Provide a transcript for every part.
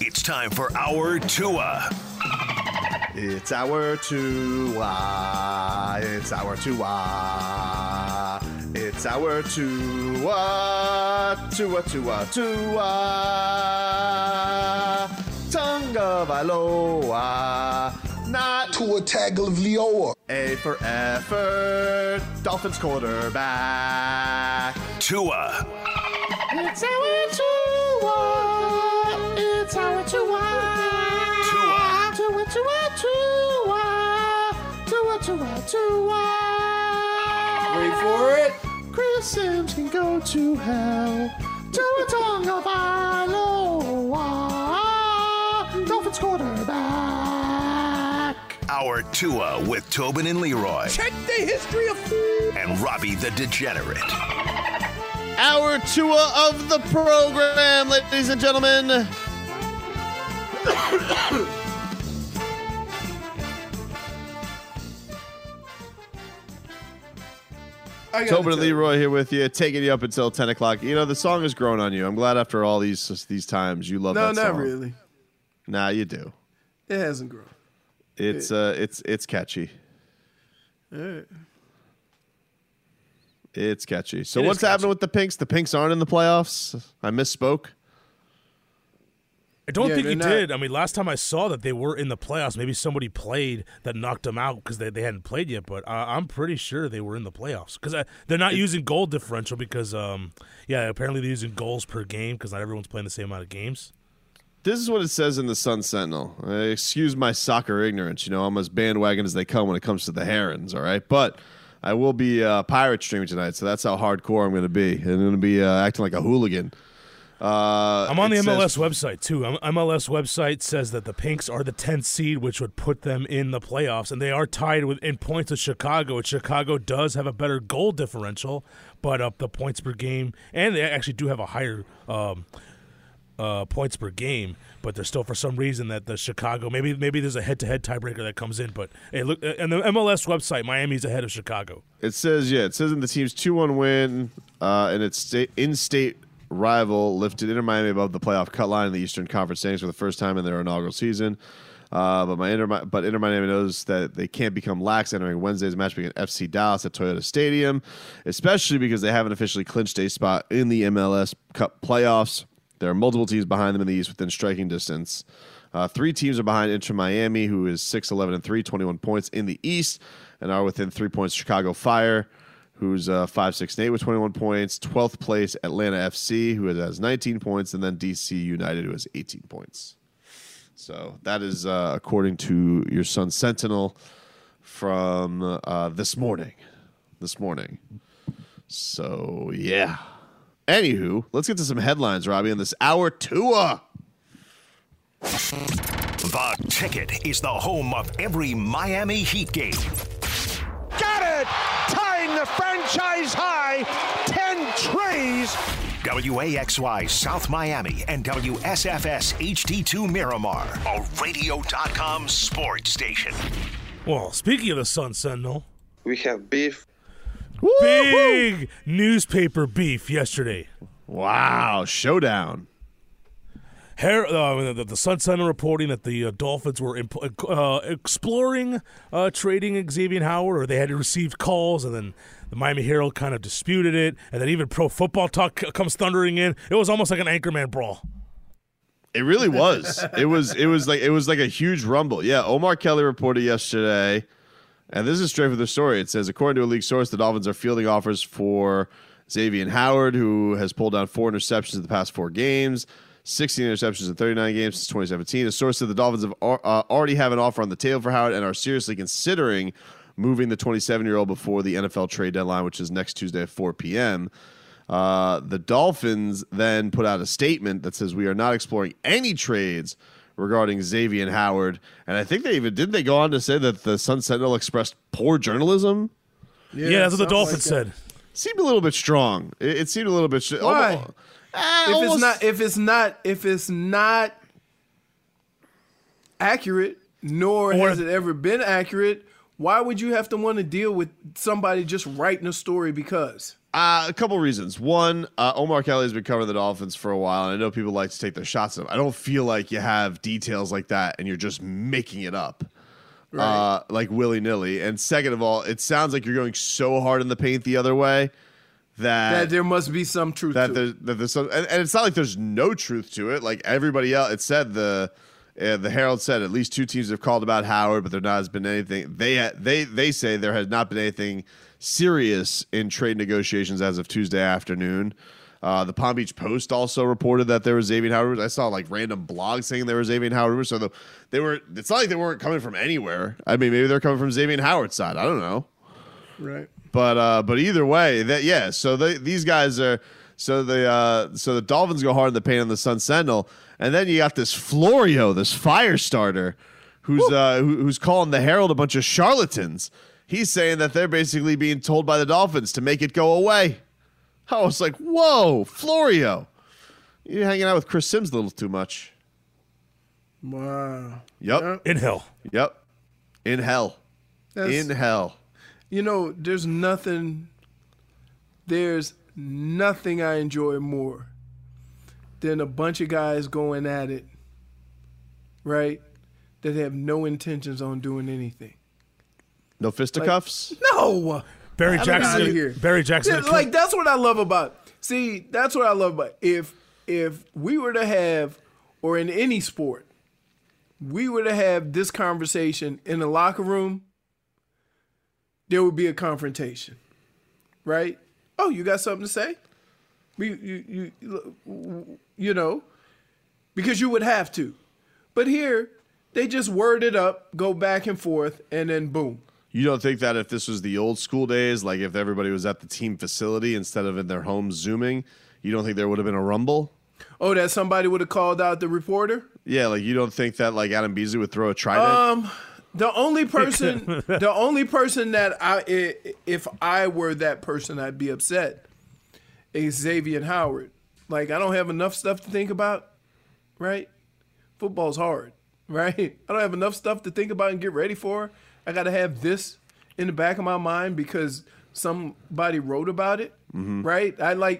It's time for our Tua. It's our Tua. It's our Tua. It's our Tua. Tua, Tua, Tua. Tonga Vailoa. Not Tua Tagovailoa. A for effort. Dolphins quarterback. Tua. It's our Tua. It's our Tua. Tua. Tua, Tua, Tua. Tua, Tua, Tua. Wait for it. Chris Sims can go to hell. Tua Tonga Vailoa. Dolphins quarterback. Our Tua with Tobin and Leroy. Check the history of food. And Robbie the Degenerate. Our Tua of the program, ladies and gentlemen. Tobin and Leroy here with you, taking you up until 10 o'clock. You know, the song has grown on you. I'm glad after all these times you love that song. No, not really. Nah, you do. It hasn't grown. It's catchy. All right. It's catchy. So what's happening with the Pinks? The Pinks aren't in the playoffs? I misspoke. I don't think he did. I mean, last time I saw that they were in the playoffs, maybe somebody played that knocked them out because they hadn't played yet, but I'm pretty sure they were in the playoffs because they're not using goal differential because, apparently they're using goals per game because not everyone's playing the same amount of games. This is what it says in the Sun Sentinel. Excuse my soccer ignorance. You know, I'm as bandwagon as they come when it comes to the Herons, all right? But I will be pirate streaming tonight, so that's how hardcore I'm going to be. And I'm going to be acting like a hooligan. I'm on the MLS website, too. MLS website says that the Pinks are the 10th seed, which would put them in the playoffs, and they are tied in points with Chicago. And Chicago does have a better goal differential, but up the points per game, and they actually do have a higher points per game, but there's still, for some reason, that the Chicago, maybe there's a head-to-head tiebreaker that comes in, but hey, look, on the MLS website, Miami's ahead of Chicago. It says in the team's 2-1 win, and its in-state rival lifted Inter Miami above the playoff cut line in the Eastern Conference standings for the first time in their inaugural season. But Inter Miami knows that they can't become lax entering Wednesday's match against FC Dallas at Toyota Stadium, especially because they haven't officially clinched a spot in the MLS Cup playoffs. There are multiple teams behind them in the East within striking distance. 3 teams are behind Inter Miami, who is 6-11-3, 21 points in the East, and are within 3 points Chicago Fire, who's 5-6-8 with 21 points. 12th place Atlanta FC, who has 19 points, and then DC United, who has 18 points. So that is according to your Sun Sentinel from this morning. So, yeah. Anywho, let's get to some headlines, Robbie, on this hour Tua. The Ticket is the home of every Miami Heat game. Got it! Tying the franchise high, 10 trees. WAXY South Miami and WSFS HD2 Miramar, a radio.com sports station. Well, speaking of the Sun Sentinel, we have beef. Big newspaper beef yesterday. Wow, showdown. The Sun Sentinel reporting that the Dolphins were exploring trading Xavier Howard, or they had received calls, and then the Miami Herald kind of disputed it, and then even Pro Football Talk comes thundering in. It was almost like an Anchorman brawl. It really was. It was like a huge rumble. Yeah, Omar Kelly reported yesterday. And this is straight from the story. It says, according to a league source, the Dolphins are fielding offers for Xavier Howard, who has pulled down 4 interceptions in the past 4 games, 16 interceptions in 39 games since 2017. A source said the Dolphins have already have an offer on the table for Howard and are seriously considering moving the 27-year-old before the NFL trade deadline, which is next Tuesday at 4 p.m. The Dolphins then put out a statement that says, we are not exploring any trades regarding Xavier Howard, and I think they go on to say that the Sun Sentinel expressed poor journalism. Yeah, that's what the Dolphins said. Seemed a little bit strong. It seemed a little bit. Why? If it's not accurate, nor has it ever been accurate, why would you have to want to deal with somebody just writing a story because? A couple reasons. One, Omar Kelly's been covering the Dolphins for a while, and I know people like to take their shots at him. I don't feel like you have details like that and you're just making it up, Right. like willy-nilly. And second of all, it sounds like you're going so hard in the paint the other way that there must be some truth to it. there's some, and it's not like there's no truth to it. Like everybody else, it said the Herald said at least 2 teams have called about Howard, but there not has been anything. They say there has not been anything serious in trade negotiations as of Tuesday afternoon. The Palm Beach Post also reported that there was Xavier Howard rumors. I saw like random blogs saying there was Xavier Howard rumors. So it's not like they weren't coming from anywhere. I mean, maybe they're coming from Xavier Howard's side. I don't know. Right. But either way, so these guys are so the Dolphins go hard in the paint on the Sun Sentinel, and then you got this Florio, this fire starter, who's calling the Herald a bunch of charlatans. He's saying that they're basically being told by the Dolphins to make it go away. I was like, whoa, Florio, you're hanging out with Chris Sims a little too much. Wow. Yep. In hell. Yep. In hell. That's- In hell. You know, there's nothing I enjoy more than a bunch of guys going at it, right, that have no intentions on doing anything. No fisticuffs? No. Barry Get outta Jackson. here. Barry Jackson. Like, that's what I love about. See, that's what I love about. If we were to have, or in any sport, we were to have this conversation in the locker room, there would be a confrontation, right? Oh, you got something to say? You know, because you would have to. But here, they just word it up, go back and forth, and then boom. You don't think that if this was the old school days, like if everybody was at the team facility instead of in their homes Zooming, you don't think there would have been a rumble? Oh, that somebody would have called out the reporter? Yeah, like you don't think that like Adam Beasley would throw a trident? The only person that if I were that person, I'd be upset is Xavier Howard. Like, I don't have enough stuff to think about, right? Football's hard, right? I don't have enough stuff to think about and get ready for. I got to have this in the back of my mind because somebody wrote about it, right?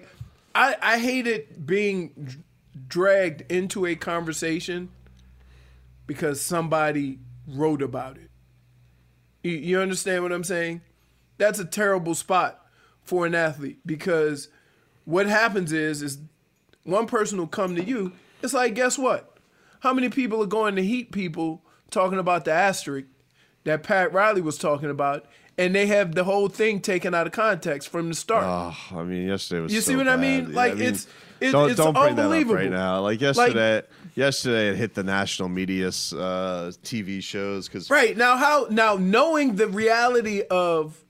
I hated being dragged into a conversation because somebody wrote about it. You understand what I'm saying? That's a terrible spot for an athlete because what happens is one person will come to you. It's like, guess what? How many people are going to Heat people talking about the asterisk that Pat Riley was talking about, and they have the whole thing taken out of context from the start? Oh, I mean, yesterday was. You so see what I bad. mean? Yeah, Like, I mean, it's don't bring unbelievable. that up right now. Like yesterday it hit the national media TV shows because Right now, knowing the reality of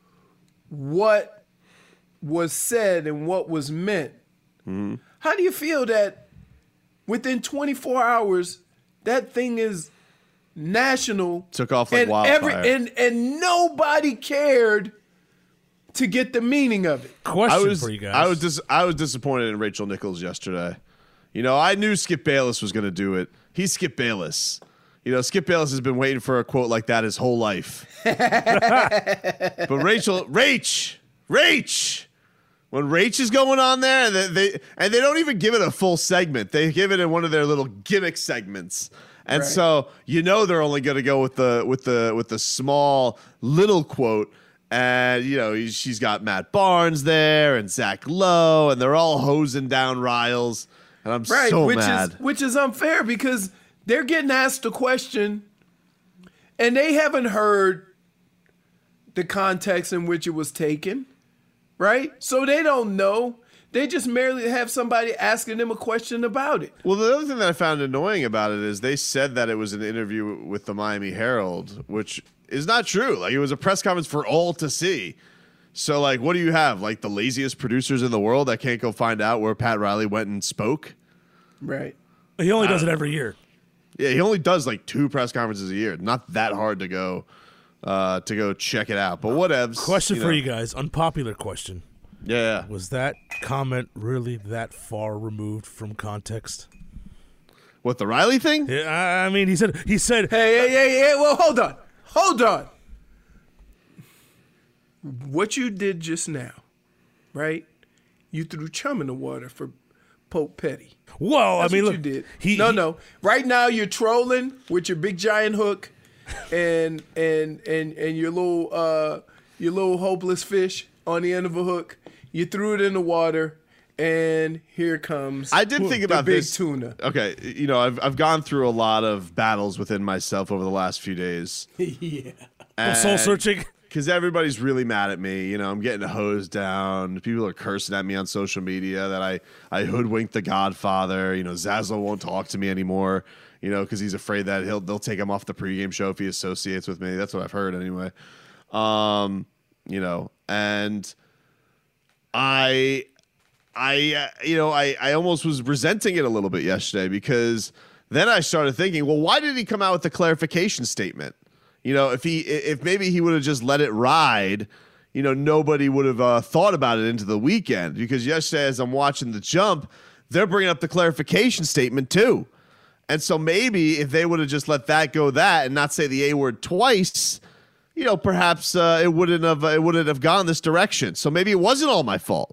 what was said and what was meant, how do you feel that within 24 hours that thing is national, took off like and wildfire? and nobody cared to get the meaning of it? Question for you guys. I was disappointed in Rachel Nichols yesterday. You know, I knew Skip Bayless was going to do it. He's Skip Bayless. You know, Skip Bayless has been waiting for a quote like that his whole life. But Rach, when Rach is going on there, they don't even give it a full segment. They give it in one of their little gimmick segments. And Right. so you know they're only going to go with the small little quote. And you know she's got Matt Barnes there and Zach Lowe, and they're all hosing down Riles. And I'm so mad. Which is unfair because they're getting asked a question and they haven't heard the context in which it was taken, right? So they don't know. They just merely have somebody asking them a question about it. Well, the other thing that I found annoying about it is they said that it was an interview with the Miami Herald, which is not true. Like, it was a press conference for all to see. So, like, what do you have? Like, the laziest producers in the world that can't go find out where Pat Riley went and spoke? Right. He only does it every year. Yeah, he only does, like, 2 press conferences a year. Not that hard to go check it out. But whatevs. Question for you guys. Unpopular question. Yeah. Was that comment really that far removed from context? What, the Riley thing? Yeah, I mean, he said. Hey, well, hold on. What you did just now right? You threw chum in the water for Pope Petty. Well, That's I mean, what look, you did. No. Right now you're trolling with your big giant hook and your little hopeless fish on the end of a hook. You threw it in the water, and here comes I did think about the big this. tuna. Okay, I've gone through a lot of battles within myself over the last few days. Yeah. soul searching. Because everybody's really mad at me. I'm getting hosed down. People are cursing at me on social media that I hoodwinked the Godfather. Zaslow won't talk to me anymore, because he's afraid that they'll take him off the pregame show if he associates with me. That's what I've heard anyway. And I almost was resenting it a little bit yesterday because then I started thinking, well, why did he come out with the clarification statement? If maybe he would have just let it ride, nobody would have thought about it into the weekend. Because yesterday, as I'm watching the jump, they're bringing up the clarification statement too. And so maybe if they would have just let that go and not say the A word twice, perhaps it wouldn't have gone this direction. So maybe it wasn't all my fault.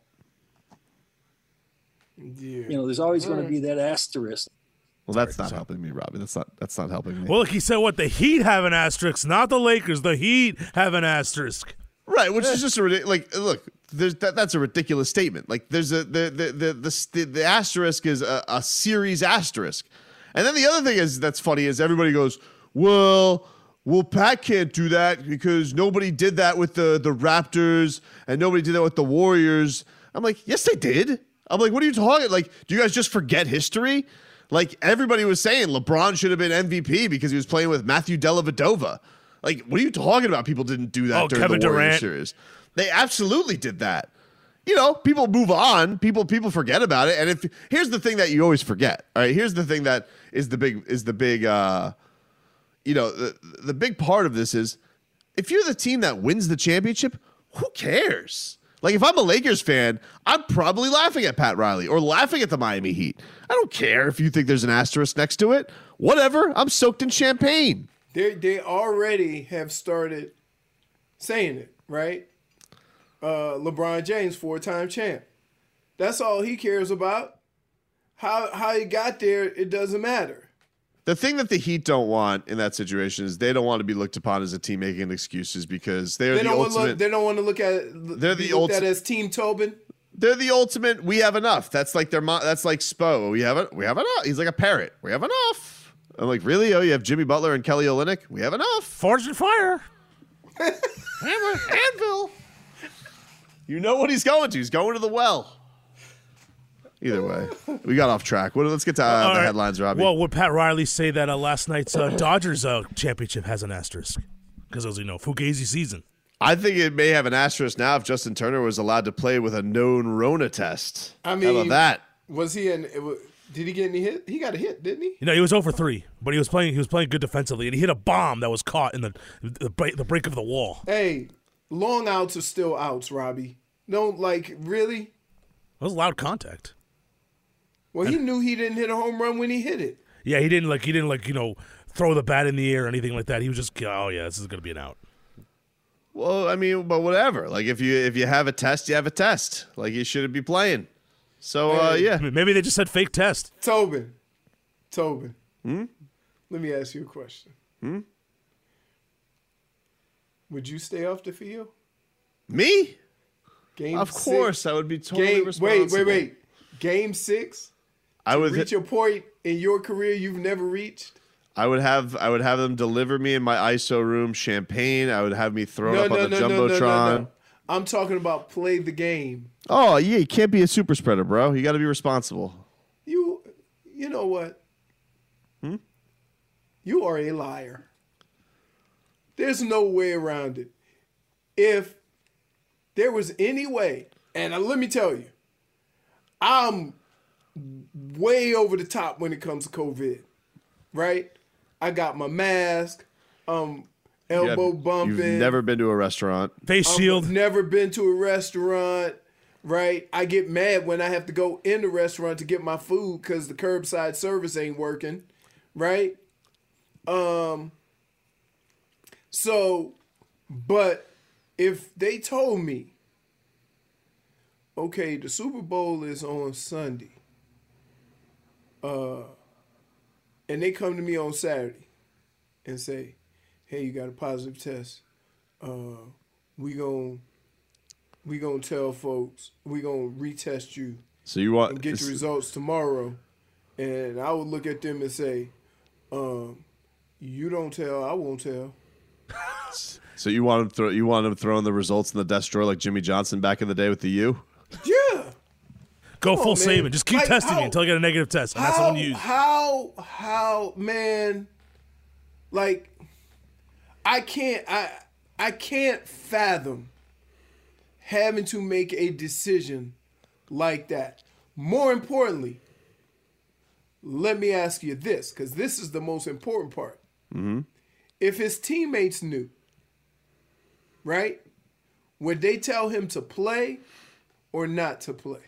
Yeah. There's always going to be that asterisk. Well, that's not helping me, Robbie. That's not helping me. Well, look, he said what? The Heat have an asterisk, not the Lakers. The Heat have an asterisk. Right, which is just look. That's a ridiculous statement. Like, there's the asterisk is a series asterisk, and then the other thing that's funny is everybody goes, well, Pat can't do that because nobody did that with the Raptors and nobody did that with the Warriors. I'm like, yes, they did. I'm like, what are you talking? Like, do you guys just forget history? Like, everybody was saying LeBron should have been MVP because he was playing with Matthew Dellavedova. Like, what are you talking about? People didn't do that during Kevin the Warriors Durant. series. They absolutely did that. People move on. People forget about it. And here's the thing that you always forget. All right, here's the thing that is the big the big part of this is if you're the team that wins the championship, who cares? Like, if I'm a Lakers fan, I'm probably laughing at Pat Riley or laughing at the Miami Heat. I don't care if you think there's an asterisk next to it. Whatever. I'm soaked in champagne. They already have started saying it, right? LeBron James, 4-time champ. That's all he cares about. How he got there, it doesn't matter. The thing that the Heat don't want in that situation is they don't want to be looked upon as a team making excuses because they don't want to look at as Team Tobin. They're the ultimate. We have enough. That's like that's like Spo. We have enough. He's like a parrot. We have enough. I'm like, really? Oh, you have Jimmy Butler and Kelly Olynyk. We have enough. Forged in fire. Hammer, anvil. You know what he's going to. He's going to the well. Either way, we got off track. Let's get to the headlines, Robbie. Well, would Pat Riley say that last night's Dodgers championship has an asterisk? Because it was, Fugazi season. I think it may have an asterisk now if Justin Turner was allowed to play with a known Rona test. I mean, how about that? Was he in? Did he get any hit? He got a hit, didn't he? He was 0 for 3, but he was playing good defensively, and he hit a bomb that was caught in the break of the wall. Hey, long outs are still outs, Robbie. Don't really. That was loud contact. Well, he knew he didn't hit a home run when he hit it. Yeah, he didn't throw the bat in the air or anything like that. He was just, this is going to be an out. Well, I mean, but whatever. Like, if you have a test, you have a test. Like, you shouldn't be playing. So, yeah. Maybe they just said fake test. Tobin. Let me ask you a question. Would you stay off the field? Me? Game of 6. course, I would be totally responsible. Wait. Game 6? I would reach a point in your career you've never reached? I would have them deliver me in my ISO room champagne. I would have me thrown up on the Jumbotron. No. I'm talking about play the game. Oh, yeah, you can't be a super spreader, bro. You got to be responsible. You know what? You are a liar. There's no way around it. If there was any way, and let me tell you, I'm way over the top when it comes to COVID, right? I got my mask, elbow bumping. You've never been to a restaurant. Face shield. Never been to a restaurant, right? I get mad when I have to go in the restaurant to get my food because the curbside service ain't working, right? But if they told me okay, the Super Bowl is on Sunday. And they come to me on Saturday and say, hey, you got a positive test. We gonna tell folks, we gonna retest you. So you want and get the results tomorrow. And I would look at them and say, you don't tell, I won't tell. So you want him throwing the results in the desk drawer like Jimmy Johnson back in the day with the U? Yeah. Go full Saban. Just keep testing me until I get a negative test. And that's the one you use. How, man, like, I can't fathom having to make a decision like that. More importantly, let me ask you this, because this is the most important part. Mm-hmm. If his teammates knew, right, would they tell him to play or not to play?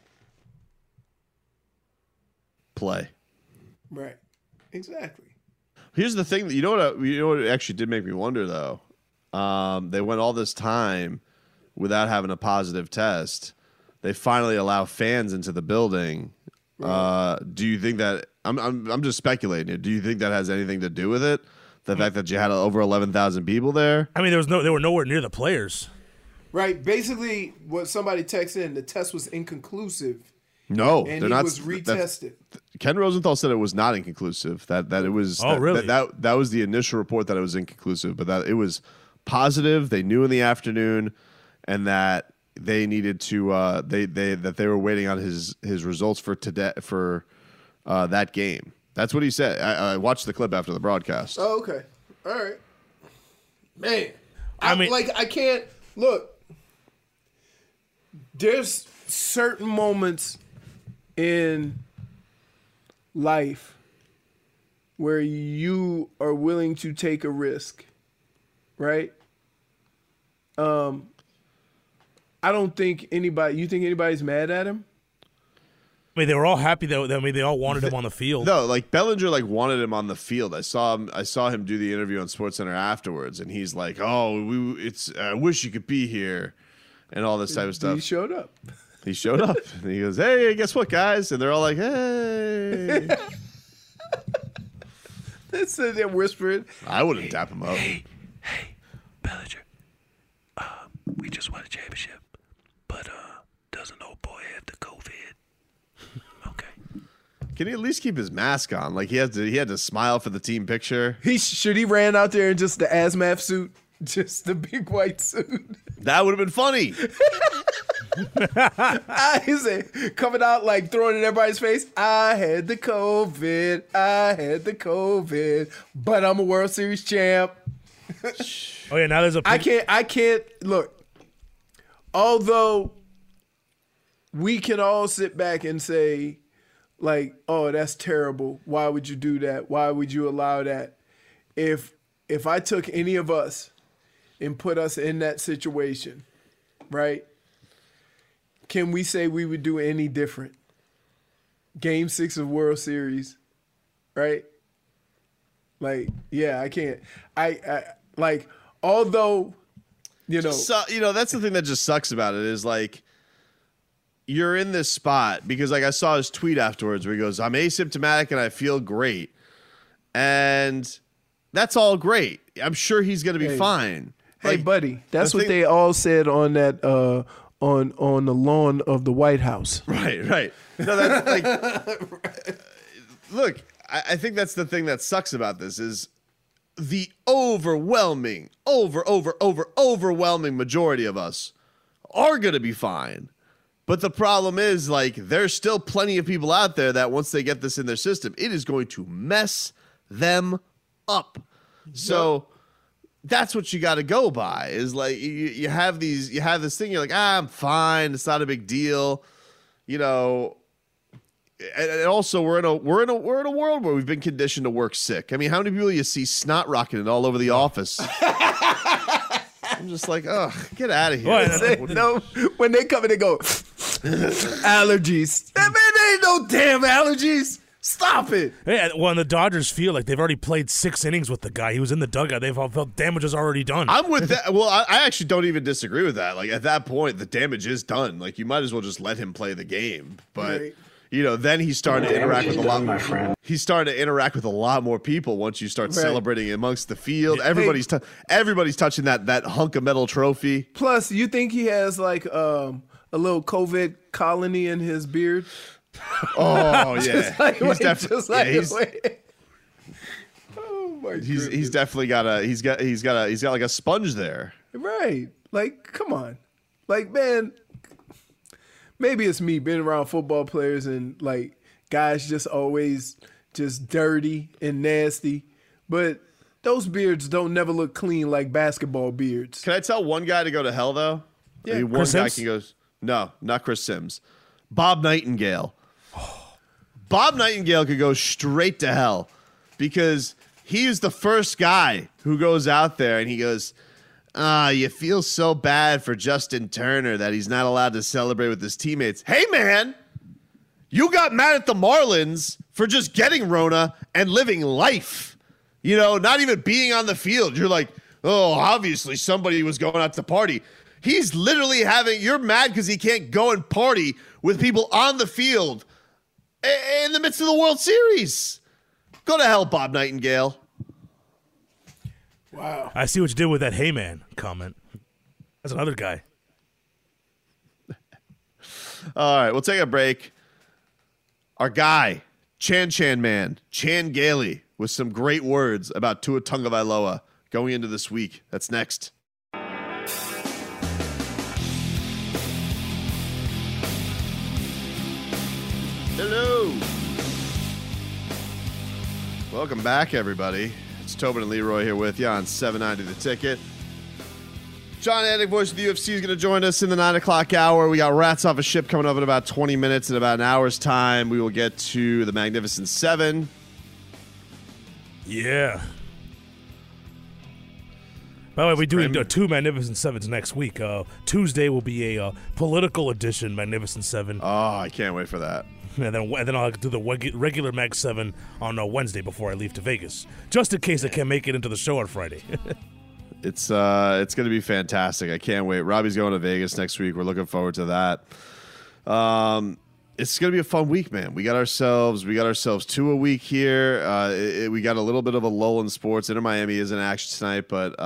Play. Right. Exactly. Here's the thing. You know what actually did make me wonder, though? They went all this time without having a positive test. They finally allow fans into the building. Right. Do you think that I'm just speculating here. Do you think that has anything to do with it? The fact that you had over 11,000 people there? I mean, they were nowhere near the players. Right. Basically, what somebody texted in, the test was inconclusive. No, and they're he not. Was retested. Ken Rosenthal said it was not inconclusive. That it was. Oh, really? That was the initial report that it was inconclusive, but that it was positive. They knew in the afternoon, and that they needed to. That they were waiting on his results for today for that game. That's what he said. I watched the clip after the broadcast. Oh, okay. All right. Man, I mean, I can't look. There's certain moments in life where you are willing to take a risk, right? I don't think anybody. You think anybody's mad at him? I mean, they were all happy though. I mean, they all wanted him on the field. No, like Bellinger, wanted him on the field. I saw him do the interview on SportsCenter afterwards, and he's like, "Oh, I wish you could be here," and all this type of stuff. He showed up. He showed up, and he goes, "Hey, guess what, guys?" And they're all like, "Hey." They're whispering. I wouldn't tap him up. Hey, Bellinger. We just won a championship, but doesn't old boy have the COVID? Okay. Can he at least keep his mask on? Like he had to smile for the team picture. He ran out there in just the hazmat suit, just the big white suit. That would have been funny. He said, coming out throwing it in everybody's face. I had the COVID, but I'm a World Series champ. Oh yeah, now there's a. I can't look. Although we can all sit back and say, oh, that's terrible. Why would you do that? Why would you allow that? If I took any of us and put us in that situation, right? Can we say we would do any different? Game 6 of World Series, right? Yeah, I can't. Although, So, that's the thing that just sucks about it is you're in this spot because I saw his tweet afterwards where he goes, "I'm asymptomatic and I feel great," and that's all great. I'm sure he's going to be fine. Hey, buddy, that's what they all said on that on the lawn of the White House. Right. No, that's look, I think that's the thing that sucks about this is the overwhelming majority of us are going to be fine. But the problem is there's still plenty of people out there that once they get this in their system, it is going to mess them up. So that's what you got to go by is you have this thing. You're I'm fine. It's not a big deal. And also we're in a world where we've been conditioned to work sick. I mean, how many people you see snot rocketing all over the office? I'm just oh, get out of here. No, when they come in, they go allergies. Man, there ain't no damn allergies. Stop it. Hey, well, and the Dodgers feel like they've already played 6 innings with the guy. He was in the dugout. They've all felt damage is already done. I'm with that. Well, I actually don't even disagree with that. Like, at that point, the damage is done. Like, you might as well just let him play the game. But, Right. then he's starting to interact with a lot. My friend. He's starting to interact with a lot more people once you start celebrating amongst the field. Everybody's touching that hunk of metal trophy. Plus, you think he has like a little COVID colony in his beard? Oh yeah, He's definitely got like a sponge there. Right. Like, come on. Like, man, maybe it's me being around football players and like guys just always just dirty and nasty. But those beards don't never look clean like basketball beards. Can I tell one guy to go to hell though? Yeah. I mean, one guy can go. No, not Chris Sims. Bob Nightingale. Bob Nightingale could go straight to hell because he's the first guy who goes out there and he goes, you feel so bad for Justin Turner that he's not allowed to celebrate with his teammates. Hey, man, you got mad at the Marlins for just getting Rona and living life. Not even being on the field. You're like, oh, obviously somebody was going out to party. He's literally you're mad because he can't go and party with people on the field in the midst of the World Series. Go to hell, Bob Nightingale. Wow. I see what you did with that "Hey Man" comment. That's another guy. All right, we'll take a break. Our guy, Chan Man, Chan Gailey, with some great words about Tua Tagovailoa going into this week. That's next. Hello. Welcome back, everybody. It's Tobin and Leroy here with you on 790 The Ticket. John Anik, voice of the UFC, is going to join us in the 9 o'clock hour. We got Rats Off a Ship coming up in about 20 minutes. In about an hour's time, we will get to the Magnificent Seven. Yeah. By the way, we're doing 2 Magnificent Sevens next week. Tuesday will be a political edition Magnificent Seven. Oh, I can't wait for that. And then I'll do the regular Mag 7 on Wednesday before I leave to Vegas, just in case I can't make it into the show on Friday. It's going to be fantastic. I can't wait. Robbie's going to Vegas next week. We're looking forward to that. It's going to be a fun week, man. We got ourselves 2 a week here. We got a little bit of a lull in sports. Inter Miami is in action tonight, but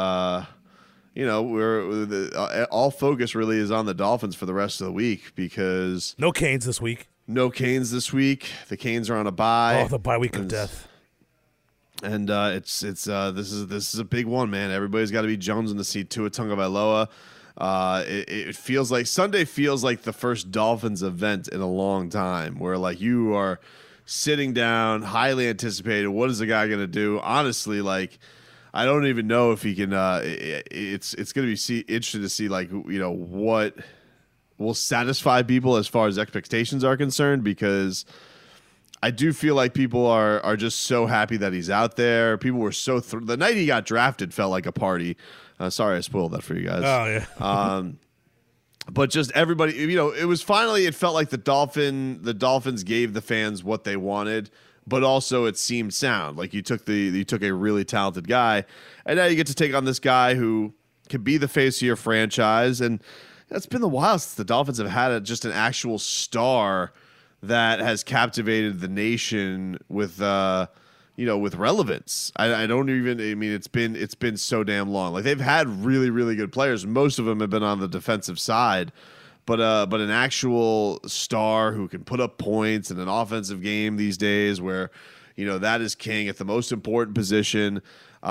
all focus really is on the Dolphins for the rest of the week because no Canes this week. No Canes this week. The Canes are on a bye. Oh, the bye week of death. And this is a big one, man. Everybody's got to be Jones in the seat. Tua Tagovailoa. It feels like Sunday feels like the first Dolphins event in a long time, where like you are sitting down, highly anticipated. What is the guy going to do? Honestly, like I don't even know if he can. It's going to be interesting to see like what will satisfy people as far as expectations are concerned, because I do feel like people are just so happy that he's out there. People were so the night he got drafted felt like a party. Sorry I spoiled that for you guys. Oh yeah. But just everybody, it was finally. It felt like the Dolphins gave the fans what they wanted, but also it seemed sound. Like you took a really talented guy, and now you get to take on this guy who can be the face of your franchise. And it's been a while since the Dolphins have had just an actual star that has captivated the nation with with relevance. I mean, it's been so damn long. Like they've had really, really good players. Most of them have been on the defensive side, but an actual star who can put up points in an offensive game these days where, that is king at the most important position.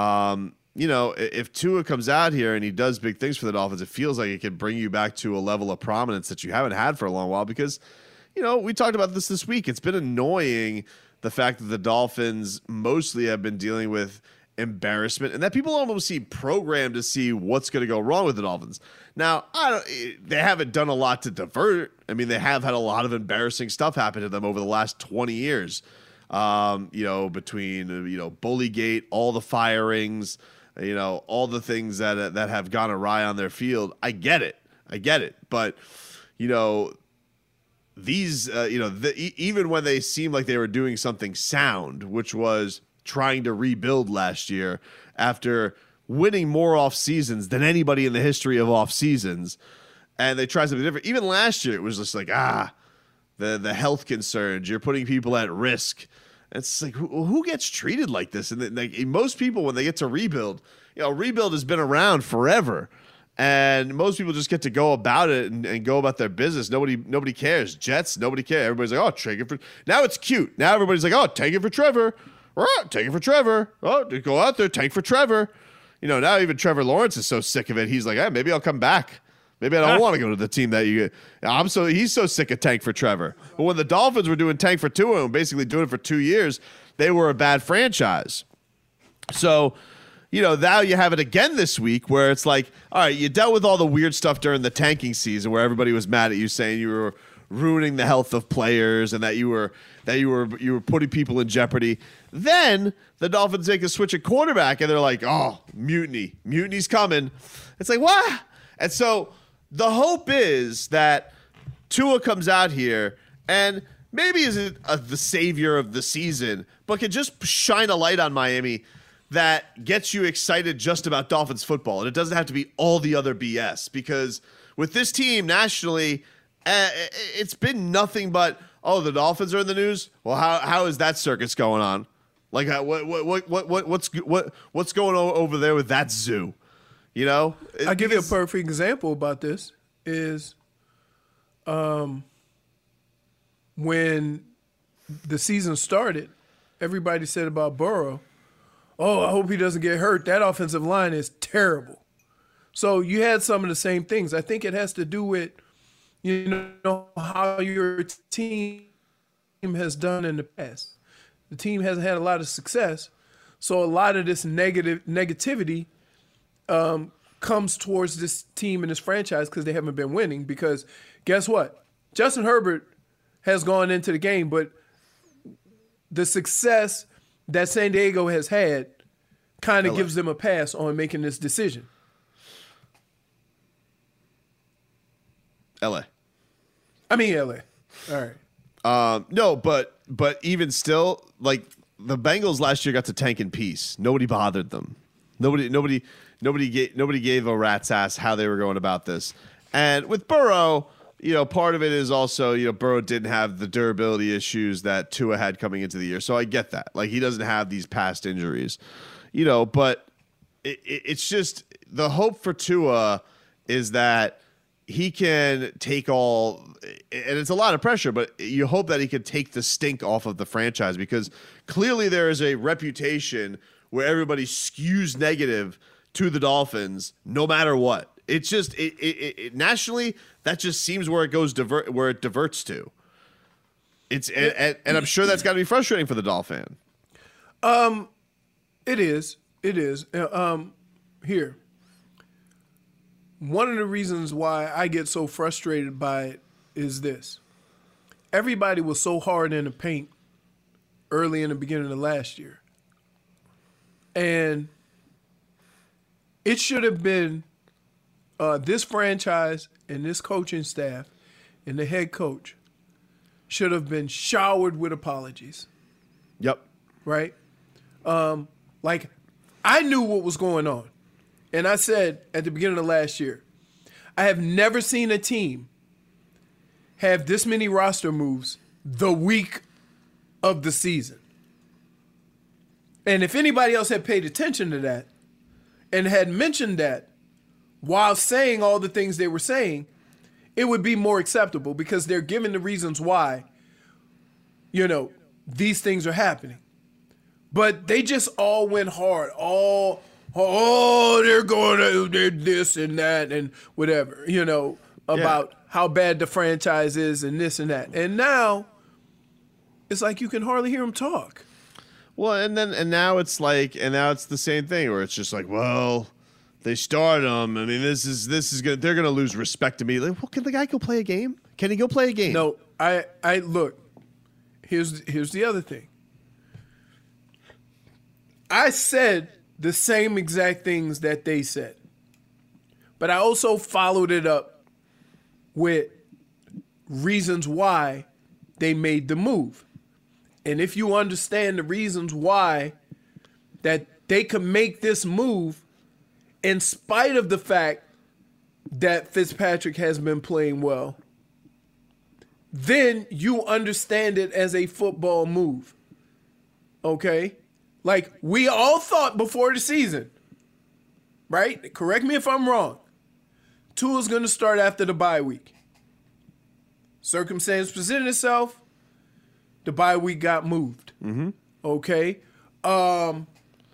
If Tua comes out here and he does big things for the Dolphins, it feels like it can bring you back to a level of prominence that you haven't had for a long while because, we talked about this week. It's been annoying the fact that the Dolphins mostly have been dealing with embarrassment and that people almost seem programmed to see what's going to go wrong with the Dolphins. Now, they haven't done a lot to divert. I mean, they have had a lot of embarrassing stuff happen to them over the last 20 years, between, Bullygate, all the firings, all the things that have gone awry on their field. I get it. But, these, even when they seemed like they were doing something sound, which was trying to rebuild last year after winning more off seasons than anybody in the history of off seasons, and they tried something different. Even last year, it was just like, the health concerns. You're putting people at risk. It's like, who gets treated like this? And like most people, when they get to rebuild, rebuild has been around forever. And most people just get to go about it and go about their business. Nobody cares. Jets, nobody cares. Everybody's like, oh, take it for. Now it's cute. Now everybody's like, oh, take it for Trevor. Oh, take it for Trevor. Oh, go out there, tank for Trevor. Now even Trevor Lawrence is so sick of it. He's like, hey, maybe I'll come back. Maybe I don't want to go to the team that you. He's so sick of tank for Trevor. But when the Dolphins were doing tank for Tua and basically doing it for 2 years, they were a bad franchise. So, now you have it again this week where it's like, all right, you dealt with all the weird stuff during the tanking season where everybody was mad at you saying you were ruining the health of players and that you were putting people in jeopardy. Then the Dolphins make a switch at quarterback and they're like, oh, mutiny's coming. It's like, what? And so the hope is that Tua comes out here and maybe isn't the savior of the season, but can just shine a light on Miami that gets you excited just about Dolphins football. And it doesn't have to be all the other BS, because with this team nationally, it's been nothing but, oh, the Dolphins are in the news? Well, how is that circus going on? Like, what's going on over there with that zoo? I'll give you a perfect example about this is when the season started, everybody said about Burrow, oh, I hope he doesn't get hurt. That offensive line is terrible. So you had some of the same things. I think it has to do with, how your team has done in the past. The team hasn't had a lot of success. So a lot of this negativity comes towards this team and this franchise because they haven't been winning. Because guess what? Justin Herbert has gone into the game, but the success that San Diego has had kind of gives them a pass on making this decision. LA. All right. No, but even still, like the Bengals last year got to tank in peace. Nobody bothered them. Nobody gave a rat's ass how they were going about this. And with Burrow, part of it is also, Burrow didn't have the durability issues that Tua had coming into the year. So I get that. Like, he doesn't have these past injuries, but it's just the hope for Tua is that he can take all, and it's a lot of pressure, but you hope that he can take the stink off of the franchise, because clearly there is a reputation where everybody skews negative to the Dolphins no matter what. It's just it nationally, that just seems where it goes where it diverts to. And I'm sure that's got to be frustrating for the Dolphin. It is. Here. One of the reasons why I get so frustrated by it is this. Everybody was so hard in the paint early in the beginning of last year. And it should have been this franchise and this coaching staff and the head coach should have been showered with apologies. Yep. Right? Like, I knew what was going on. And I said at the beginning of last year, I have never seen a team have this many roster moves the week of the season. And if anybody else had paid attention to that and had mentioned that while saying all the things they were saying, it would be more acceptable, because they're giving the reasons why, these things are happening. But they just all went hard. They're going to do this and that and whatever, about how bad the franchise is and this and that. And now it's like you can hardly hear them talk. Well, and now it's the same thing where it's just like, well, they start him. I mean, this is good. They're going to lose respect immediately. Well, can the guy go play a game? Can he go play a game? No, I look. Here's the other thing. I said the same exact things that they said, but I also followed it up with reasons why they made the move. And if you understand the reasons why that they can make this move in spite of the fact that Fitzpatrick has been playing well, then you understand it as a football move. Okay? Like we all thought before the season, right? Correct me if I'm wrong. Tua's going to start after the bye week. Circumstance presented itself. The bye week got moved. Mm-hmm. Okay? I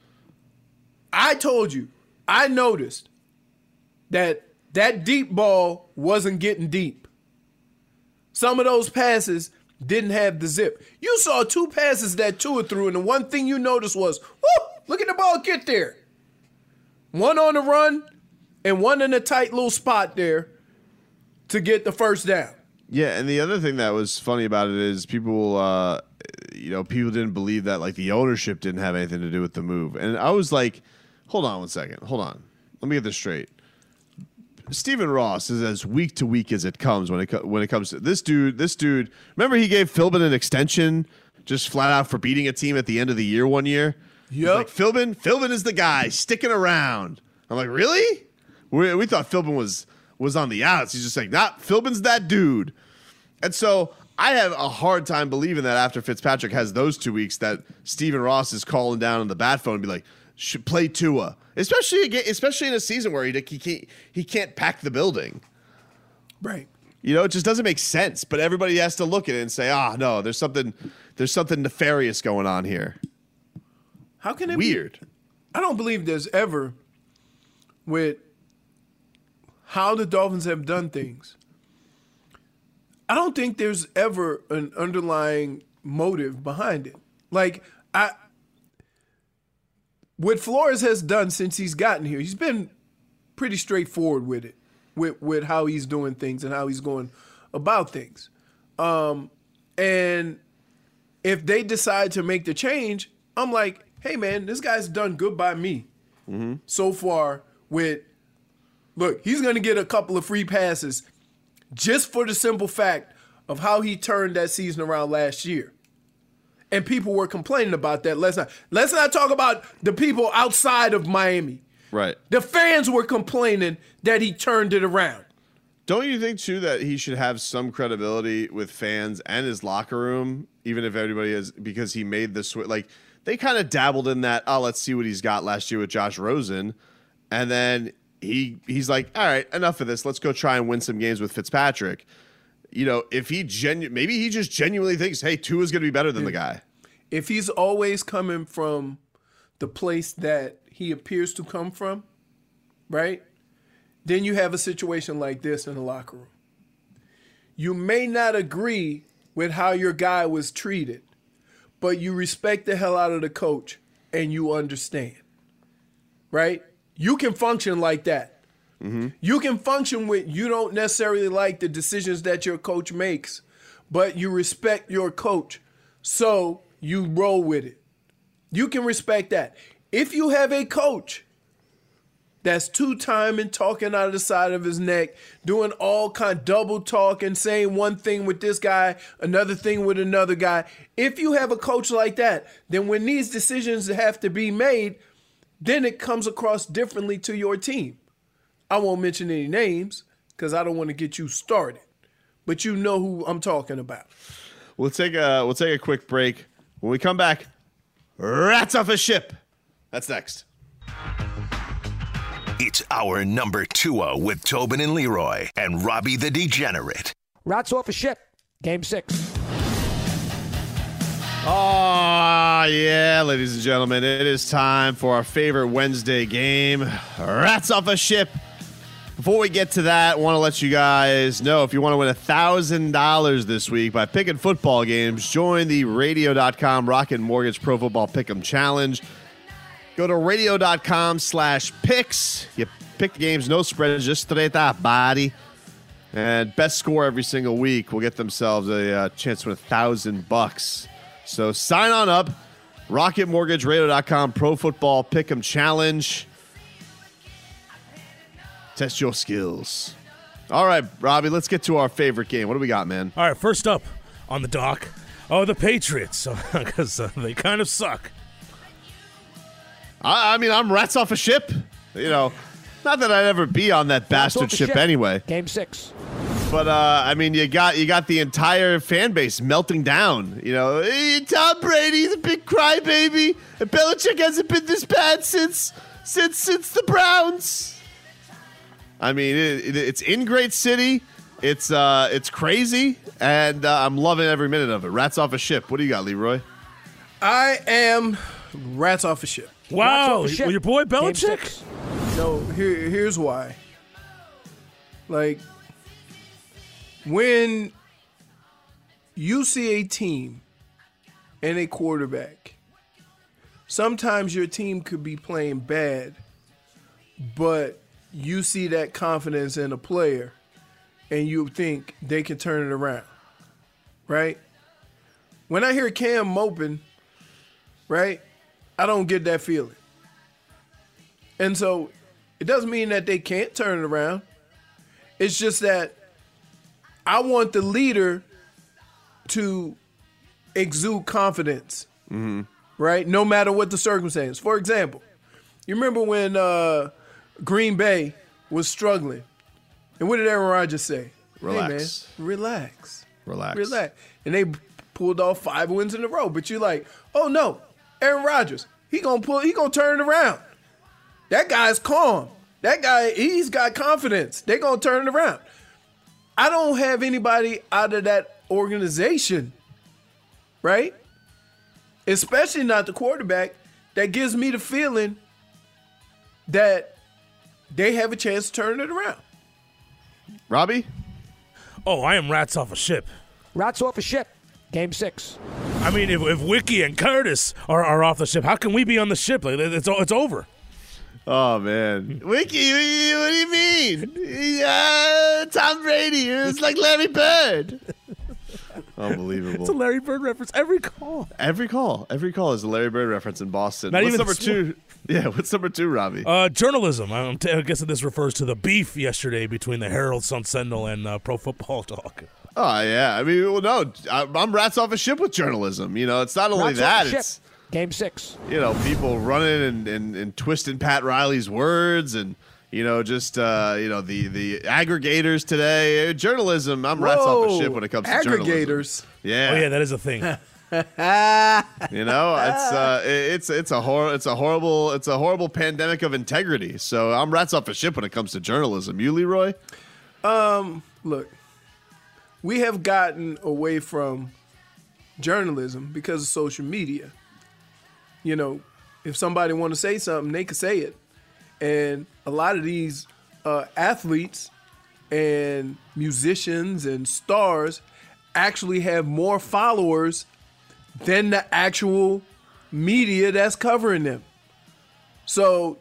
told you, I noticed that deep ball wasn't getting deep. Some of those passes didn't have the zip. You saw 2 passes that Tua threw, and the one thing you noticed was, whoo, look at the ball get there. One on the run and one in a tight little spot there to get the first down. Yeah, and the other thing that was funny about it is people didn't believe that like the ownership didn't have anything to do with the move. And I was like, hold on one second. Hold on. Let me get this straight. Stephen Ross is as weak to weak as it comes when it comes to this dude. Remember he gave Philbin an extension just flat out for beating a team at the end of the year one year? Yep. Like Philbin is the guy sticking around. I'm like, really? We thought Philbin was on the outs. He's just like, nah, Philbin's that dude. And so I have a hard time believing that after Fitzpatrick has those 2 weeks that Stephen Ross is calling down on the bat phone and be like, should play Tua, especially in a season where he can't pack the building. Right. You know, it just doesn't make sense. But everybody has to look at it and say, no, there's something nefarious going on here. How can it weird? I don't believe there's ever, with how the Dolphins have done things, I don't think there's ever an underlying motive behind it. Like what Flores has done since he's gotten here, he's been pretty straightforward with it, with how he's doing things and how he's going about things. And if they decide to make the change, I'm like, hey, man, this guy's done good by me so far with, look, he's going to get a couple of free passes just for the simple fact of how he turned that season around last year. And people were complaining about that. Let's not talk about the people outside of Miami. Right. The fans were complaining that he turned it around. Don't you think, too, that he should have some credibility with fans and his locker room, even if everybody is, because he made the switch? Like, they kind of dabbled in that, let's see what he's got last year with Josh Rosen. And then he's like, all right, enough of this. Let's go try and win some games with Fitzpatrick. You know, if maybe he just genuinely thinks, hey, Tua's going to be better than the guy. If he's always coming from the place that he appears to come from, right, then you have a situation like this in the locker room. You may not agree with how your guy was treated, but you respect the hell out of the coach and you understand, right? You can function like that. Mm-hmm. You can function with, you don't necessarily like the decisions that your coach makes, but you respect your coach, so you roll with it. You can respect that. If you have a coach that's two-timing, talking out of the side of his neck, doing all kind of double talk and saying one thing with this guy, another thing with another guy, if you have a coach like that, then when these decisions have to be made, then it comes across differently to your team. I won't mention any names because I don't want to get you started, but you know who I'm talking about. We'll take a quick break. When we come back, rats off a ship. That's next. It's our number 2 with Tobin and Leroy and Robbie the Degenerate. Rats off a ship. Game 6. Oh, yeah, ladies and gentlemen, it is time for our favorite Wednesday game, Rats Off a Ship. Before we get to that, I want to let you guys know if you want to win $1,000 this week by picking football games, join the radio.com Rocket Mortgage Pro Football Pick'em Challenge. Go to radio.com/picks. You pick the games, no spreads, just straight up, body. And best score every single week will get themselves a chance to win $1,000. So sign on up, RocketMortgageRadio.com Pro Football Pick'em Challenge. Test your skills. All right, Robbie, let's get to our favorite game. What do we got, man? All right, first up on the dock, the Patriots, because they kind of suck. I mean, I'm rats off a ship. You know, not that I'd ever be on that bastard ship anyway. Game 6. But I mean, you got the entire fan base melting down. You know, hey, Tom Brady's a big crybaby, and Belichick hasn't been this bad since the Browns. I mean, it's in Great City. It's crazy, and I'm loving every minute of it. Rats off a ship. What do you got, Leroy? I am rats off a ship. Wow, off a ship. your boy Game Belichick? 6. No, here's why. Like, when you see a team and a quarterback, sometimes your team could be playing bad, but you see that confidence in a player and you think they can turn it around, right? When I hear Cam moping, right, I don't get that feeling. And so it doesn't mean that they can't turn it around. It's just that I want the leader to exude confidence, right? No matter what the circumstance. For example, you remember when Green Bay was struggling, and what did Aaron Rodgers say? Relax. Hey, man, relax. Relax. And they pulled off 5 wins in a row. But you're like, oh no, Aaron Rodgers, he gonna turn it around. That guy's calm. That guy, he's got confidence. They're gonna turn it around. I don't have anybody out of that organization, right? Especially not the quarterback, that gives me the feeling that they have a chance to turn it around. Robbie? Oh, I am rats off a ship. Rats off a ship. Game 6. I mean, if Wiki and Curtis are off the ship, how can we be on the ship? Like, it's over. Oh, man. Wiki, what do you mean? Tom Brady. It's like Larry Bird. Unbelievable. It's a Larry Bird reference every call. Every call is a Larry Bird reference in Boston. Not What's even number two? Yeah, what's number 2, Robbie? Journalism. I'm guessing this refers to the beef yesterday between the Herald Sun Sentinel and Pro Football Talk. Oh, yeah. I mean, well, no, I'm rats off a ship with journalism. You know, it's not only Rats that. off a ship. It's, Game 6. you know, people running and twisting Pat Riley's words and, you know, just, the aggregators today. Journalism, I'm rats off a ship when it comes to journalism. Aggregators. Yeah. Oh, yeah, that is a thing. You know, it's a horrible pandemic of integrity. So I'm rats off a ship when it comes to journalism. You, Leroy? Look, we have gotten away from journalism because of social media. You know, if somebody want to say something, they could say it. And a lot of these athletes and musicians and stars actually have more followers than the actual media that's covering them. So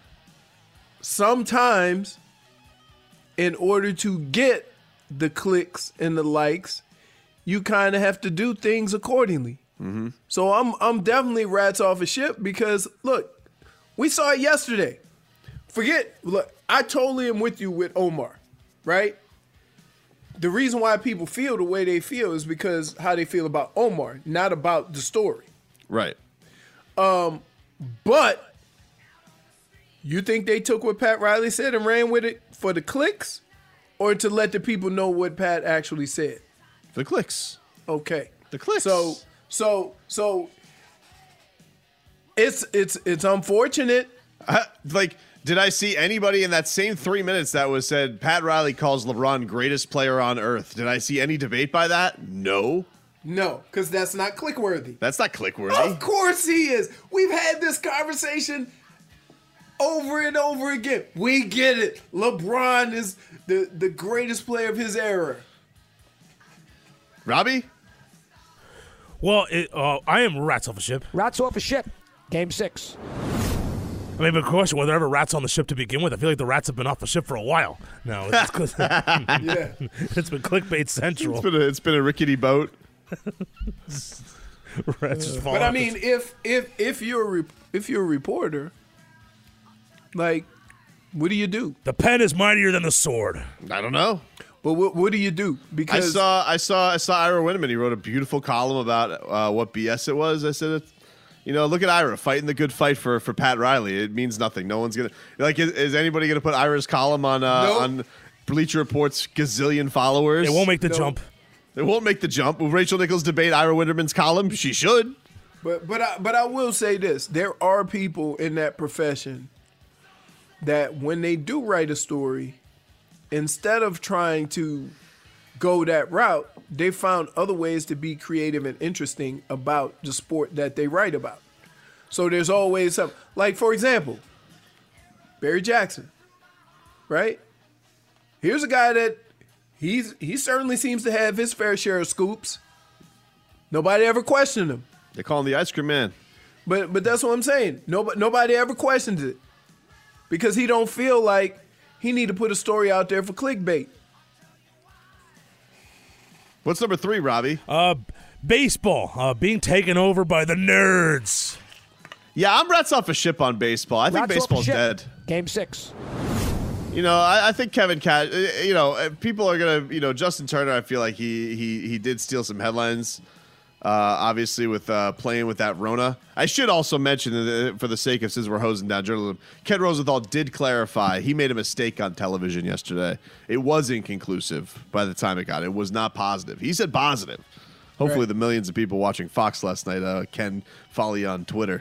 sometimes in order to get the clicks and the likes, you kind of have to do things accordingly. Mm-hmm. So I'm definitely rats off a ship because, look, we saw it yesterday. Look, I totally am with you with Omar, right? The reason why people feel the way they feel is because how they feel about Omar, not about the story. Right. But you think they took what Pat Riley said and ran with it for the clicks or to let the people know what Pat actually said? The clicks. Okay. The clicks. So it's unfortunate. Did I see anybody in that same 3 minutes that was said Pat Riley calls LeBron greatest player on earth? Did I see any debate by that? No. No, because that's not click-worthy. That's not click-worthy. Of course he is. We've had this conversation over and over again. We get it. LeBron is the greatest player of his era. Robbie? Well, I am rats off a ship. Rats off a ship. Game 6. I mean, but question, were there ever rats on the ship to begin with? I feel like the rats have been off the ship for a while. No, it's it's been clickbait central. It's been a rickety boat. Rats just fall But I off mean, if you're a reporter, like What do you do? The pen is mightier than the sword. I don't know. But what do you do? Because I saw Ira Winderman. He wrote a beautiful column about what BS it was. I said, look at Ira fighting the good fight for Pat Riley. It means nothing. No one's gonna is anybody gonna put Ira's column on Bleacher Report's gazillion followers? It won't make the jump. It won't make the jump. Will Rachel Nichols debate Ira Winderman's column? She should. But I will say this: there are people in that profession that when they do write a story, instead of trying to go that route, they found other ways to be creative and interesting about the sport that they write about. So there's always something. Like, for example, Barry Jackson, right? Here's a guy that he certainly seems to have his fair share of scoops. Nobody ever questioned him. They call him the Ice Cream Man. But that's what I'm saying. Nobody ever questions it because he don't feel like he need to put a story out there for clickbait. What's number 3, Robbie? Baseball being taken over by the nerds. Yeah, I'm rats off a ship on baseball. I think Rats off a baseball's ship. dead. Game 6. I think Kevin Cash. People are gonna. Justin Turner. I feel like he did steal some headlines. Obviously, with playing with that Rona. I should also mention that for the sake of since we're hosing down journalism, Ken Rosenthal did clarify he made a mistake on television yesterday. It was inconclusive by the time it got. It was not positive. He said positive. Hopefully, the millions of people watching Fox last night can follow you on Twitter.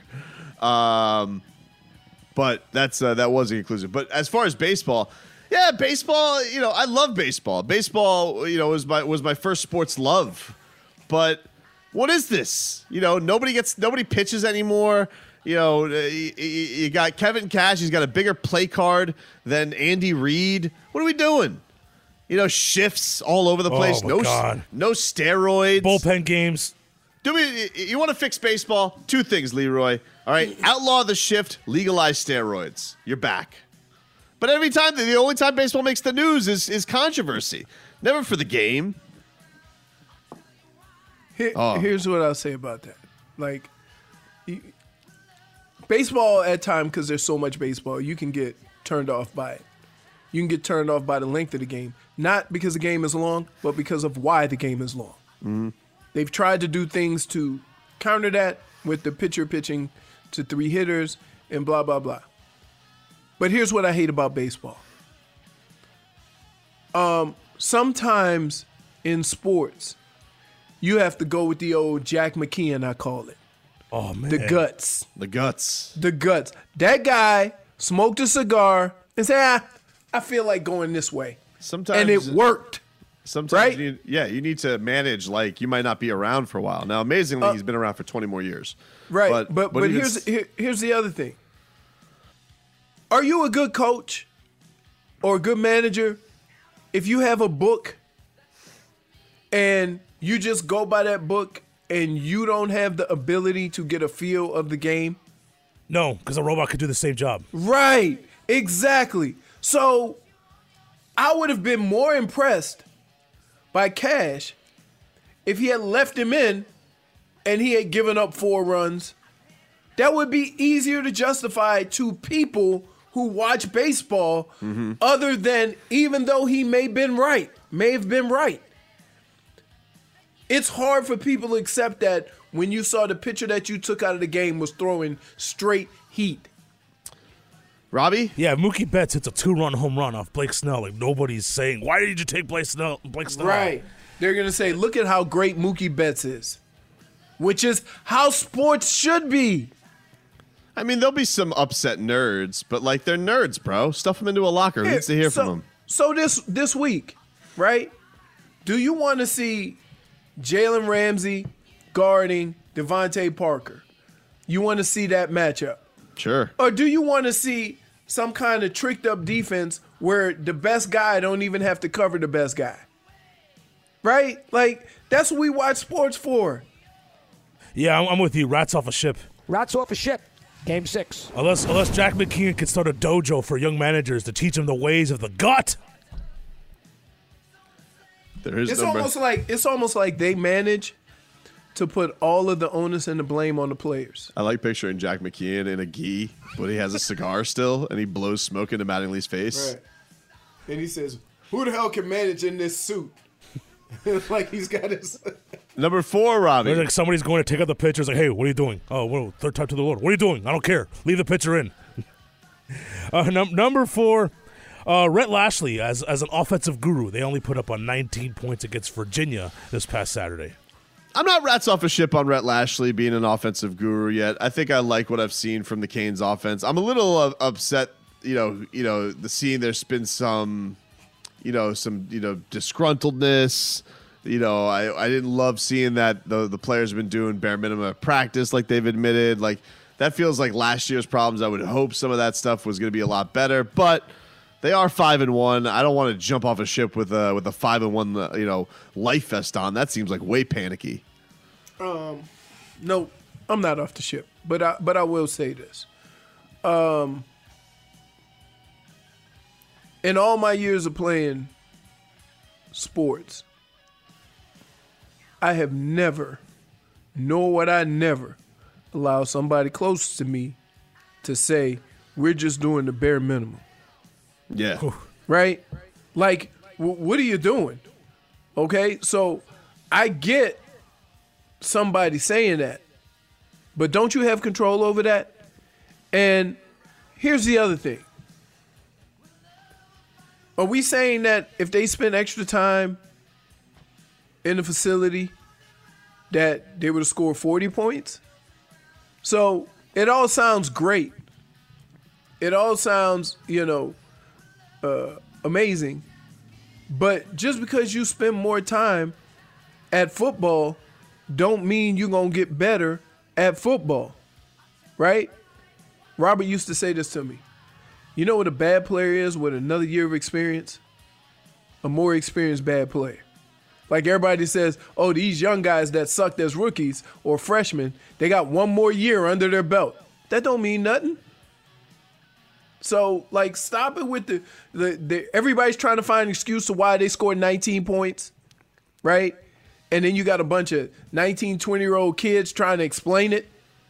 But that was inconclusive. But as far as baseball, yeah, baseball. I love baseball. Baseball, was my first sports love. But what is this? Nobody pitches anymore. You got Kevin Cash. He's got a bigger play card than Andy Reid. What are we doing? Shifts all over the place. Oh my God. No steroids. Bullpen games. You want to fix baseball? 2 things, Leroy. All right, outlaw the shift, legalize steroids. You're back. But every time, the only time baseball makes the news is controversy. Never for the game. Here's what I'll say about that. Like, baseball at times, because there's so much baseball, you can get turned off by it. You can get turned off by the length of the game. Not because the game is long, but because of why the game is long. Mm-hmm. They've tried to do things to counter that with the pitcher pitching to 3 hitters and blah, blah, blah. But here's what I hate about baseball. Sometimes in sports, you have to go with the old Jack McKeon, I call it. Oh, man. The guts. The guts. The guts. That guy smoked a cigar and said, I feel like going this way. Sometimes, and it worked. Sometimes, right? you need to manage like you might not be around for a while. Now, amazingly, he's been around for 20 more years. Right, but here's the other thing. Are you a good coach or a good manager if you have a book and you just go by that book and you don't have the ability to get a feel of the game? No, because a robot could do the same job. Right, exactly. So I would have been more impressed by Cash if he had left him in and he had given up 4 runs. That would be easier to justify to people who watch baseball other than even though he may have been right. It's hard for people to accept that when you saw the pitcher that you took out of the game was throwing straight heat. Robbie? Yeah, Mookie Betts hits a 2-run home run off Blake Snell. Like, nobody's saying, why did you take Blake Snell? Right. They're going to say, look at how great Mookie Betts is, which is how sports should be. I mean, there'll be some upset nerds, but, like, they're nerds, bro. Stuff them into a locker. Who needs to hear from them? So this week, right, do you want to see Jalen Ramsey guarding Devontae Parker? You want to see that matchup? Sure. Or do you want to see some kind of tricked up defense where the best guy don't even have to cover the best guy? Right? Like, that's what we watch sports for. Yeah, I'm with you. Rats off a ship. Rats off a ship. Game 6. Unless Jack McKeon could start a dojo for young managers to teach them the ways of the gut. There is It's almost like they manage to put all of the onus and the blame on the players. I like picturing Jack McKeon in a gi, but he has a cigar still, and he blows smoke into Mattingly's face. Right. And he says, "Who the hell can manage in this suit?" Like he's got his. Number 4, Robbie. Like somebody's going to take out the pitcher. It's like, hey, what are you doing? Oh, well, third time to the Lord. What are you doing? I don't care. Leave the pitcher in. Number 4, Rhett Lashley as an offensive guru. They only put up on 19 points against Virginia this past Saturday. I'm not rats off a ship on Rhett Lashley being an offensive guru yet. I think I like what I've seen from the Canes offense. I'm a little upset, the seeing there's been some disgruntledness. I didn't love seeing that the players have been doing bare minimum of practice like they've admitted. Like that feels like last year's problems. I would hope some of that stuff was going to be a lot better, but they are 5-1. I don't want to jump off a ship with a 5-1 life vest on. That seems like way panicky. No, I'm not off the ship, but I will say this. In all my years of playing sports, I have never, nor would I never, allow somebody close to me to say, we're just doing the bare minimum. Yeah. Right? Like, what are you doing? Okay? So I get somebody saying that, but don't you have control over that? And here's the other thing. Are we saying that if they spend extra time in the facility that they would have scored 40 points? So it all sounds great. It all sounds, amazing. But just because you spend more time at football don't mean you're going to get better at football. Right? Robert used to say this to me. You know what a bad player is with another year of experience? A more experienced bad player. Like everybody says, oh, these young guys that sucked as rookies or freshmen, they got one more year under their belt. That don't mean nothing. So, like, stop it with the everybody's trying to find an excuse to why they scored 19 points, right? And then you got a bunch of 19, 20-year-old kids trying to explain it.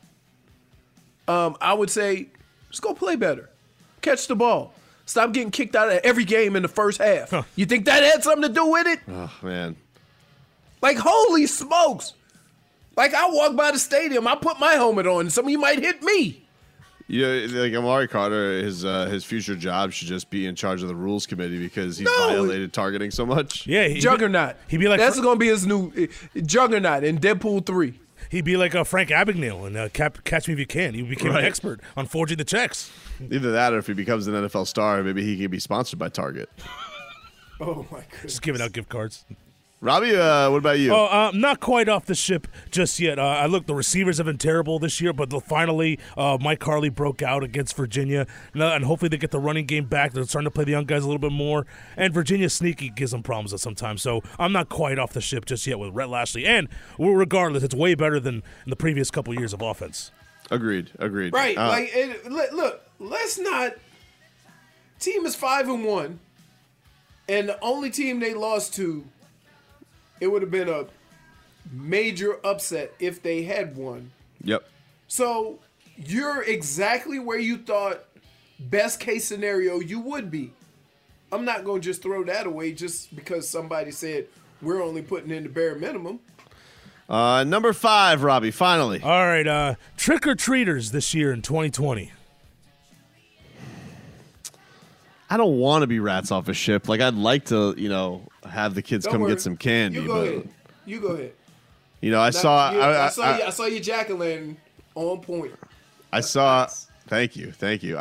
I would say, just go play better. Catch the ball. Stop getting kicked out of every game in the first half. Huh. You think that had something to do with it? Oh, man. Like, holy smokes. Like, I walk by the stadium, I put my helmet on, and some of you might hit me. Yeah, like Amari Carter, his future job should just be in charge of the rules committee because he's violated targeting so much. Yeah, Juggernaut. He'd be like that's going to be his new Juggernaut in Deadpool 3. He'd be like Frank Abagnale in Catch Me If You Can. He became an expert on forging the checks. Either that or if he becomes an NFL star, maybe he can be sponsored by Target. Oh, my goodness. Just giving out gift cards. Robbie, what about you? Not quite off the ship just yet. The receivers have been terrible this year, but finally Mike Harley broke out against Virginia, and hopefully they get the running game back. They're starting to play the young guys a little bit more, and Virginia sneaky gives them problems at sometimes. So I'm not quite off the ship just yet with Rhett Lashley, and regardless, it's way better than in the previous couple years of offense. Agreed. Right, look, let's not. Team is 5-1, and the only team they lost to, it would have been a major upset if they had won. Yep. So you're exactly where you thought best case scenario you would be. I'm not going to just throw that away just because somebody said we're only putting in the bare minimum. Number 5, Robbie, finally. All right, trick-or-treaters this year in 2020. I don't want to be rats off a ship. Like, I'd like to, have the kids come get some candy. You go ahead. I saw your jack-o'-lantern on point. Thank you.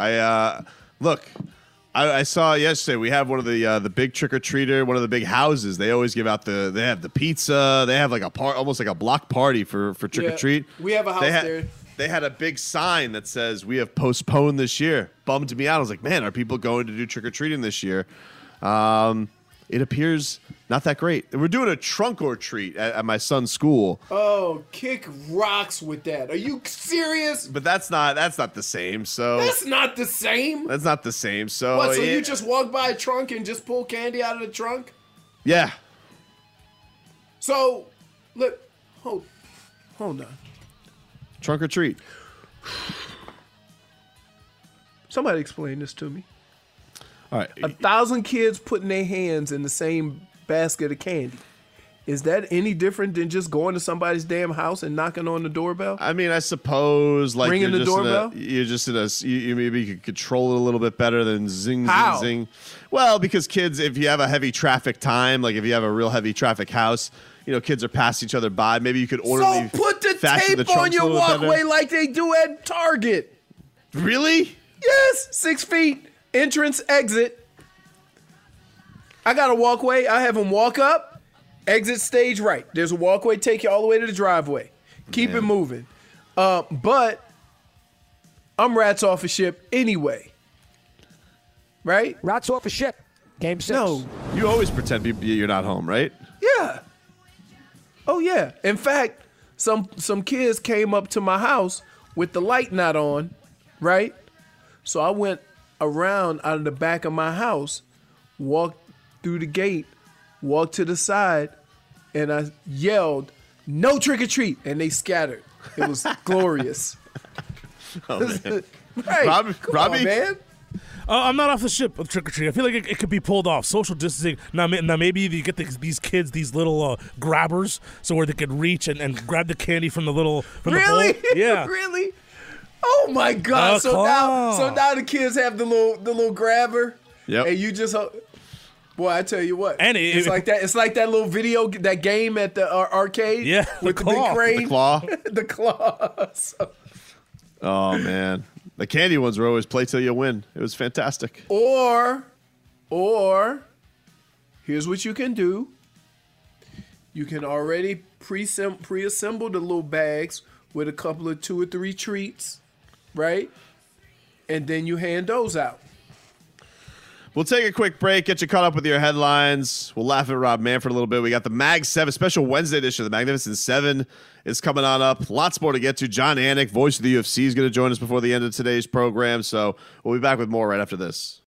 I saw yesterday we have one of the big trick-or-treater, one of the big houses. They always give out they have the pizza. They have like almost like a block party for trick-or-treat. We have a house there. They had a big sign that says, we have postponed this year. Bummed me out. I was like, man, are people going to do trick-or-treating this year? It appears not that great. We're doing a trunk or treat at my son's school. Oh, kick rocks with that. Are you serious? But that's not the same. So That's not the same? That's not the same. So what, you just walk by a trunk and just pull candy out of the trunk? Yeah. So, look, hold. Hold on. Trunk or treat. Somebody explain this to me. All right. 1,000 kids putting their hands in the same basket of candy. Is that any different than just going to somebody's damn house and knocking on the doorbell? I mean, I suppose like Ringing you're the just doorbell? you're just in a you maybe could control it a little bit better than zing How? zing zing. Well, because kids, if you have a heavy traffic time, like if you have a real heavy traffic house, kids are passing each other by. Maybe you could orderly So put the fashion tape the on trunks a your little better. walkway like they do at Target. Really? Yes, 6 feet, entrance, exit. I got a walkway. I have them walk up, exit stage right. There's a walkway, take you all the way to the driveway. Keep it moving. But I'm rats off a ship anyway. Right? Rats off a ship. Game 6. No. You always pretend you're not home, right? Yeah. Oh yeah. In fact, some kids came up to my house with the light not on, right? So I went around out of the back of my house, walked through the gate, walked to the side, and I yelled, "No trick or treat!" And they scattered. It was glorious. Oh, man. Right. Come Robbie? on, man. I'm not off the ship with trick or treat. I feel like it could be pulled off. Social distancing. Now maybe you get these kids, these little grabbers, so where they could reach and grab the candy from the little Really? the bowl. Yeah. Really? Oh my God! So now the kids have the little grabber. Yep. And you just, boy, I tell you what, And it's like that. It's like that little video, that game at the arcade. Yeah, with the the big claw. crane, The claw. the claw. So- Oh man, the candy ones were always play till you win. It was fantastic. Or here's what you can do. You can already pre-assemble the little bags with a couple of 2 or 3 treats, right? And then you hand those out. We'll take a quick break, get you caught up with your headlines. We'll laugh at Rob Manfred a little bit. We got the Mag 7, special Wednesday edition of the Magnificent 7 is coming on up. Lots more to get to. John Anik, voice of the UFC, is going to join us before the end of today's program. So we'll be back with more right after this.